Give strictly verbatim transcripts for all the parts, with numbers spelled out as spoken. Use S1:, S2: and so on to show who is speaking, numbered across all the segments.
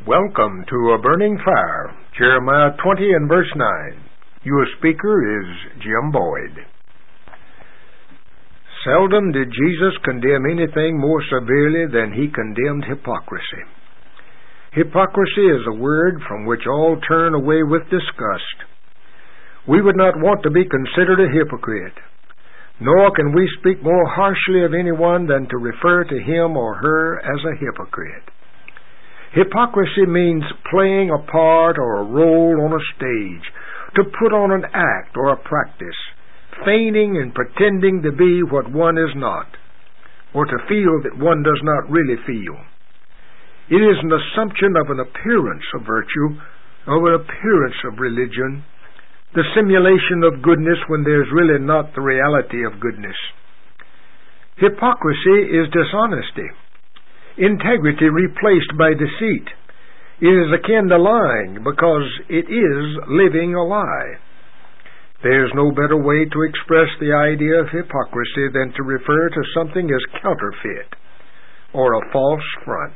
S1: Welcome to A Burning Fire, Jeremiah twenty and verse nine. Your speaker is Jim Boyd. Seldom did Jesus condemn anything more severely than he condemned hypocrisy. Hypocrisy is a word from which all turn away with disgust. We would not want to be considered a hypocrite, nor can we speak more harshly of anyone than to refer to him or her as a hypocrite. Hypocrisy means playing a part or a role on a stage, to put on an act or a practice, feigning and pretending to be what one is not, or to feel that one does not really feel. It is an assumption of an appearance of virtue, of an appearance of religion, the simulation of goodness when there is really not the reality of goodness. Hypocrisy is dishonesty, integrity replaced by deceit. It is akin to lying because it is living a lie. There is no better way to express the idea of hypocrisy than to refer to something as counterfeit or a false front.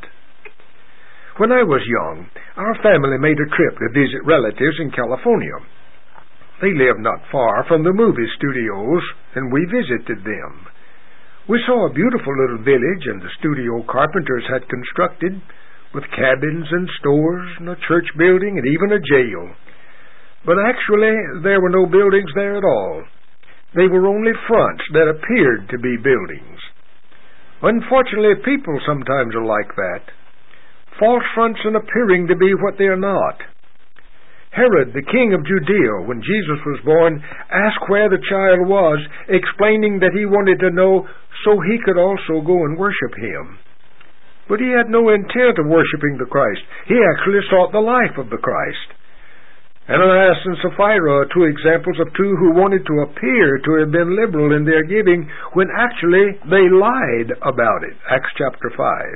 S1: When I was young, our family made a trip to visit relatives in California. They lived not far from the movie studios, and we visited them. We saw a beautiful little village and the studio carpenters had constructed, with cabins and stores and a church building and even a jail. But actually, there were no buildings there at all. They were only fronts that appeared to be buildings. Unfortunately, people sometimes are like that. False fronts and appearing to be what they are not. Herod, the king of Judea, when Jesus was born, asked where the child was, explaining that he wanted to know so he could also go and worship him. But he had no intent of worshiping the Christ. He actually sought the life of the Christ. Ananias and Sapphira are two examples of two who wanted to appear to have been liberal in their giving when actually they lied about it. Acts chapter five.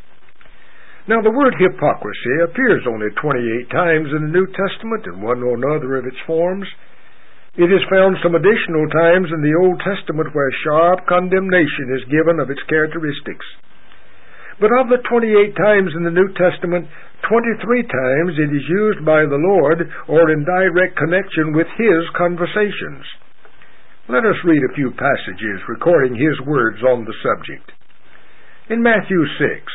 S1: Now, the word hypocrisy appears only twenty-eight times in the New Testament in one or another of its forms. It is found some additional times in the Old Testament where sharp condemnation is given of its characteristics. But of the twenty-eight times in the New Testament, twenty-three times it is used by the Lord or in direct connection with His conversations. Let us read a few passages recording His words on the subject. In Matthew six,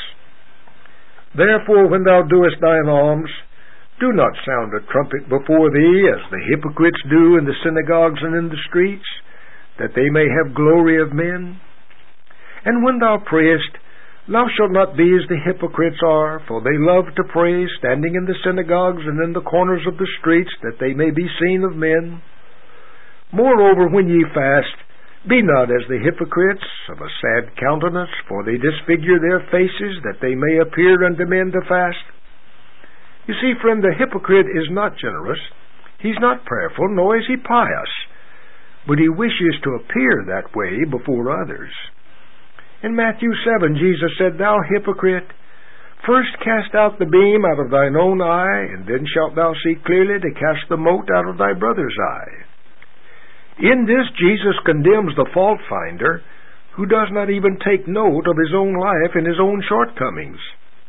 S1: "Therefore, when thou doest thine alms, do not sound a trumpet before thee, as the hypocrites do in the synagogues and in the streets, that they may have glory of men. And when thou prayest, thou shalt not be as the hypocrites are, for they love to pray, standing in the synagogues and in the corners of the streets, that they may be seen of men. Moreover, when ye fast, be not as the hypocrites, of a sad countenance, for they disfigure their faces, that they may appear unto men to fast." You see, friend, the hypocrite is not generous. He's not prayerful, nor is he pious. But he wishes to appear that way before others. In Matthew seven, Jesus said, "Thou hypocrite, first cast out the beam out of thine own eye, and then shalt thou see clearly to cast the mote out of thy brother's eye." In this, Jesus condemns the fault finder who does not even take note of his own life and his own shortcomings.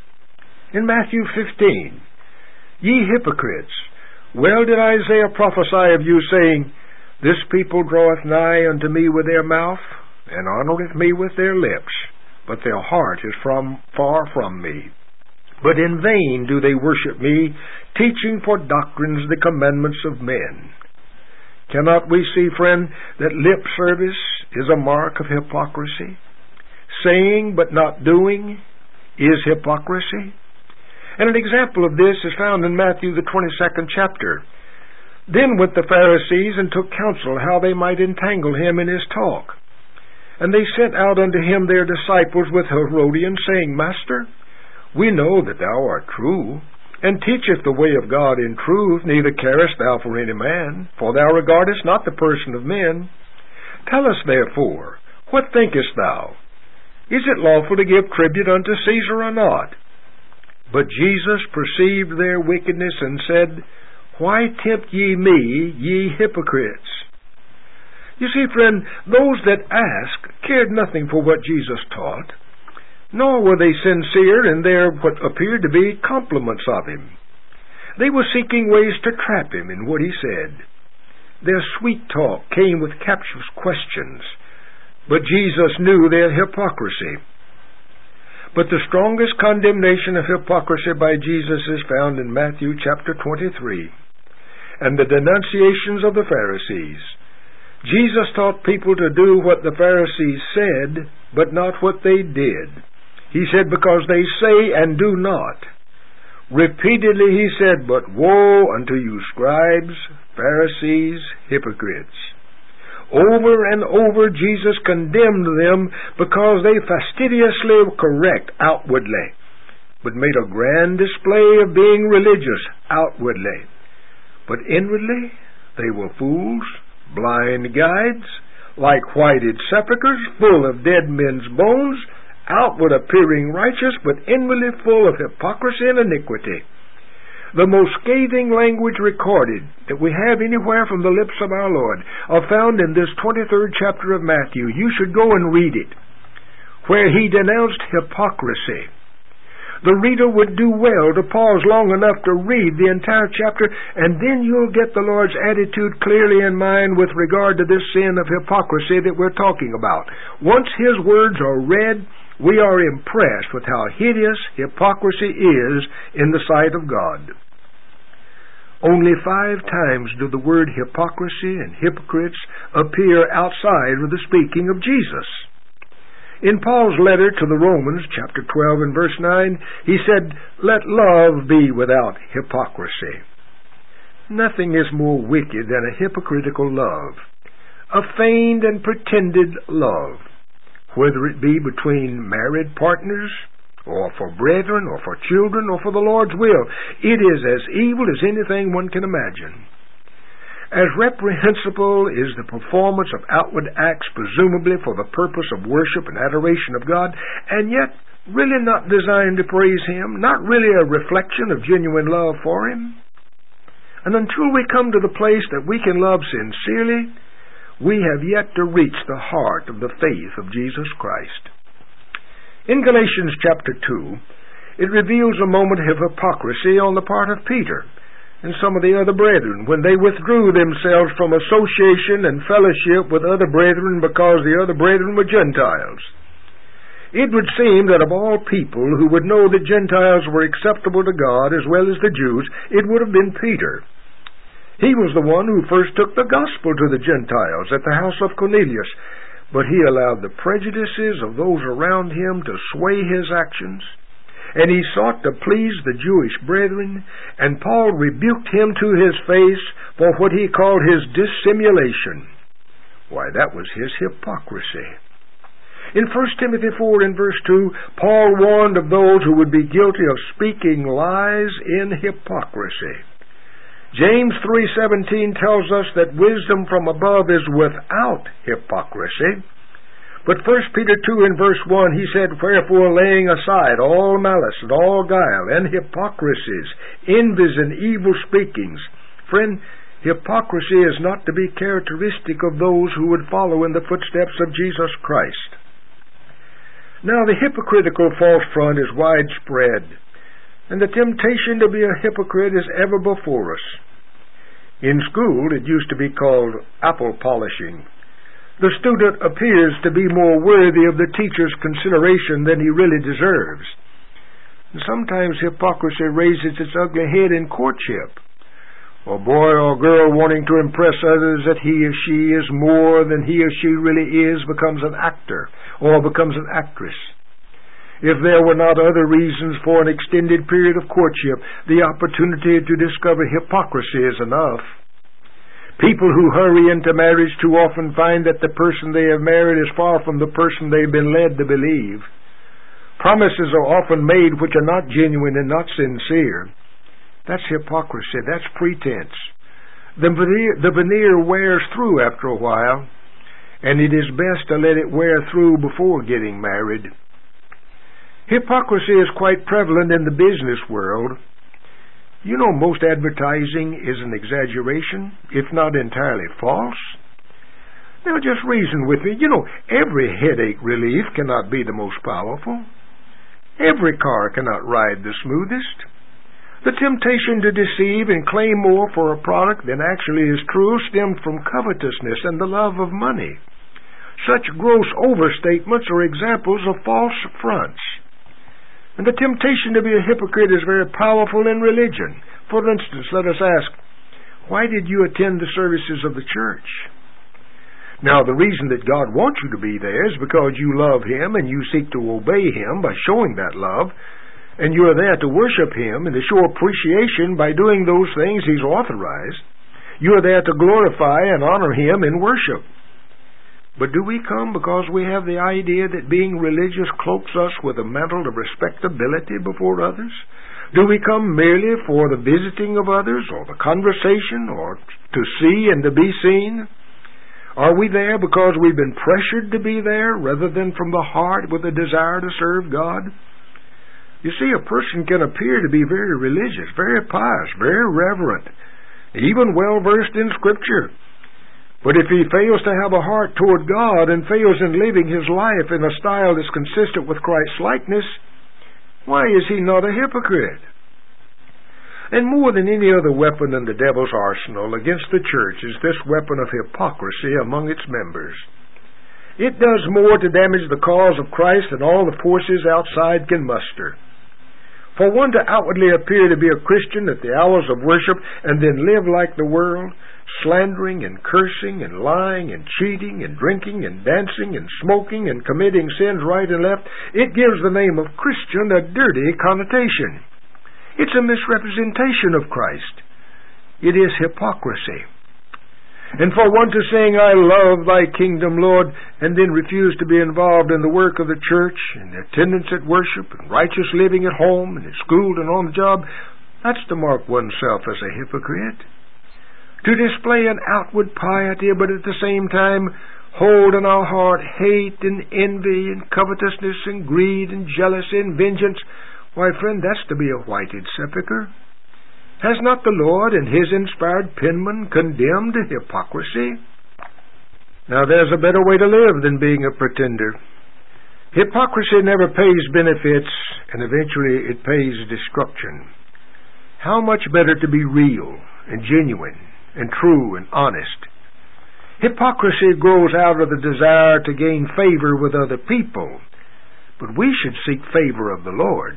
S1: In Matthew fifteen, "Ye hypocrites, well did Isaiah prophesy of you, saying, This people draweth nigh unto me with their mouth, and honoreth me with their lips, but their heart is from far from me. But in vain do they worship me, teaching for doctrines the commandments of men." Cannot we see, friend, that lip service is a mark of hypocrisy? Saying but not doing is hypocrisy. And an example of this is found in Matthew the twenty-second chapter. "Then went the Pharisees and took counsel how they might entangle him in his talk. And they sent out unto him their disciples with Herodians, saying, Master, we know that thou art true, and teacheth the way of God in truth, neither carest thou for any man, for thou regardest not the person of men. Tell us therefore, what thinkest thou? Is it lawful to give tribute unto Caesar or not? But Jesus perceived their wickedness, and said, Why tempt ye me, ye hypocrites?" You see, friend, those that asked cared nothing for what Jesus taught. nor were they sincere in their what appeared to be compliments of him. They were seeking ways to trap him in what he said. Their sweet talk came with captious questions, but Jesus knew their hypocrisy. But the strongest condemnation of hypocrisy by Jesus is found in Matthew chapter twenty-three, and the denunciations of the Pharisees. Jesus taught people to do what the Pharisees said, but not what they did. He said, because they say and do not. Repeatedly he said, but woe unto you, scribes, Pharisees, hypocrites. Over and over Jesus condemned them because they fastidiously correct outwardly, but made a grand display of being religious outwardly. But inwardly they were fools, blind guides, like whited sepulchres full of dead men's bones, outward appearing righteous, but inwardly full of hypocrisy and iniquity. The most scathing language recorded that we have anywhere from the lips of our Lord are found in this twenty-third chapter of Matthew. You should go and read it, where he denounced hypocrisy. The reader would do well to pause long enough to read the entire chapter, and then you'll get the Lord's attitude clearly in mind with regard to this sin of hypocrisy that we're talking about. Once his words are read, we are impressed with how hideous hypocrisy is in the sight of God. Only five times do the word hypocrisy and hypocrites appear outside of the speaking of Jesus. In Paul's letter to the Romans, chapter twelve and verse nine, he said, let love be without hypocrisy. Nothing is more wicked than a hypocritical love, a feigned and pretended love, whether it be between married partners, or for brethren, or for children, or for the Lord's will. It is as evil as anything one can imagine. As reprehensible is the performance of outward acts, presumably for the purpose of worship and adoration of God, and yet really not designed to praise Him, not really a reflection of genuine love for Him. And until we come to the place that we can love sincerely, we have yet to reach the heart of the faith of Jesus Christ. In Galatians chapter two, it reveals a moment of hypocrisy on the part of Peter and some of the other brethren when they withdrew themselves from association and fellowship with other brethren because the other brethren were Gentiles. It would seem that of all people who would know that Gentiles were acceptable to God as well as the Jews, it would have been Peter. He was the one who first took the gospel to the Gentiles at the house of Cornelius, but he allowed the prejudices of those around him to sway his actions, and he sought to please the Jewish brethren, and Paul rebuked him to his face for what he called his dissimulation. Why, that was his hypocrisy. In First Timothy four and verse two, Paul warned of those who would be guilty of speaking lies in hypocrisy. James three seventeen tells us that wisdom from above is without hypocrisy. But First Peter two and verse one, he said, wherefore laying aside all malice and all guile and hypocrisies, envies and evil speakings. Friend, hypocrisy is not to be characteristic of those who would follow in the footsteps of Jesus Christ. Now the hypocritical false front is widespread, and the temptation to be a hypocrite is ever before us. In school, it used to be called apple polishing. The student appears to be more worthy of the teacher's consideration than he really deserves. And sometimes hypocrisy raises its ugly head in courtship. A boy or girl wanting to impress others that he or she is more than he or she really is becomes an actor or becomes an actress. If there were not other reasons for an extended period of courtship, the opportunity to discover hypocrisy is enough. People who hurry into marriage too often find that the person they have married is far from the person they've been led to believe. Promises are often made which are not genuine and not sincere. That's hypocrisy. That's pretense. The veneer, the veneer wears through after a while, and it is best to let it wear through before getting married. Hypocrisy is quite prevalent in the business world. You know, most advertising is an exaggeration, if not entirely false. Now, just reason with me. You know, every headache relief cannot be the most powerful. Every car cannot ride the smoothest. The temptation to deceive and claim more for a product than actually is true stemmed from covetousness and the love of money. Such gross overstatements are examples of false fronts. And the temptation to be a hypocrite is very powerful in religion. For instance, let us ask, why did you attend the services of the church? Now, the reason that God wants you to be there is because you love Him and you seek to obey Him by showing that love, and you are there to worship Him and to show appreciation by doing those things He's authorized. You are there to glorify and honor Him in worship. But do we come because we have the idea that being religious cloaks us with a mantle of respectability before others? Do we come merely for the visiting of others, or the conversation, or to see and to be seen? Are we there because we've been pressured to be there, rather than from the heart with a desire to serve God? You see, a person can appear to be very religious, very pious, very reverent, even well-versed in Scripture. But if he fails to have a heart toward God and fails in living his life in a style that's consistent with Christ's likeness, why is he not a hypocrite? And more than any other weapon in the devil's arsenal against the church is this weapon of hypocrisy among its members. It does more to damage the cause of Christ than all the forces outside can muster. For one to outwardly appear to be a Christian at the hours of worship and then live like the world, slandering and cursing and lying and cheating and drinking and dancing and smoking and committing sins right and left, it gives the name of Christian a dirty connotation. It's a misrepresentation of Christ. It is hypocrisy. And for one to sing, I love thy kingdom, Lord, and then refuse to be involved in the work of the church, and attendance at worship, and righteous living at home, and at school, and on the job, that's to mark oneself as a hypocrite. To display an outward piety, but at the same time hold in our heart hate and envy and covetousness and greed and jealousy and vengeance, why, friend, that's to be a whited sepulchre. Has not the Lord and His inspired penman condemned hypocrisy? Now, there's a better way to live than being a pretender. Hypocrisy never pays benefits, and eventually it pays destruction. How much better to be real and genuine and true and honest. Hypocrisy grows out of the desire to gain favor with other people, but we should seek favor of the Lord.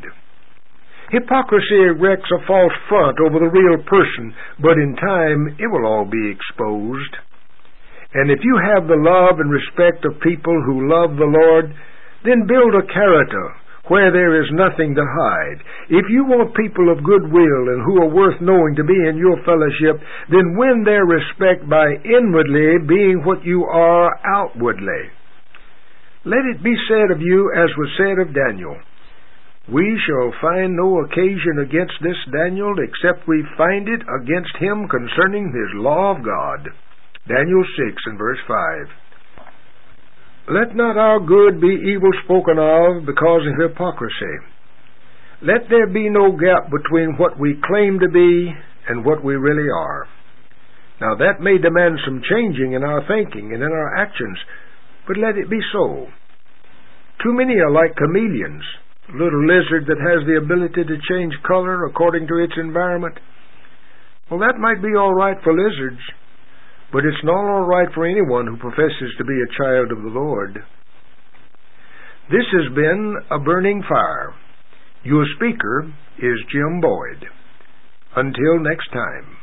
S1: Hypocrisy erects a false front over the real person, but in time it will all be exposed. And if you have the love and respect of people who love the Lord, then build a character where there is nothing to hide. If you want people of goodwill and who are worth knowing to be in your fellowship, then win their respect by inwardly being what you are outwardly. Let it be said of you as was said of Daniel, we shall find no occasion against this Daniel except we find it against him concerning his law of God. Daniel six and verse five. Let not our good be evil spoken of because of hypocrisy. Let there be no gap between what we claim to be and what we really are. Now that may demand some changing in our thinking and in our actions, but let it be so. Too many are like chameleons, a little lizard that has the ability to change color according to its environment. Well, that might be all right for lizards, but it's not all right for anyone who professes to be a child of the Lord. This has been A Burning Fire. Your speaker is Jim Boyd. Until next time.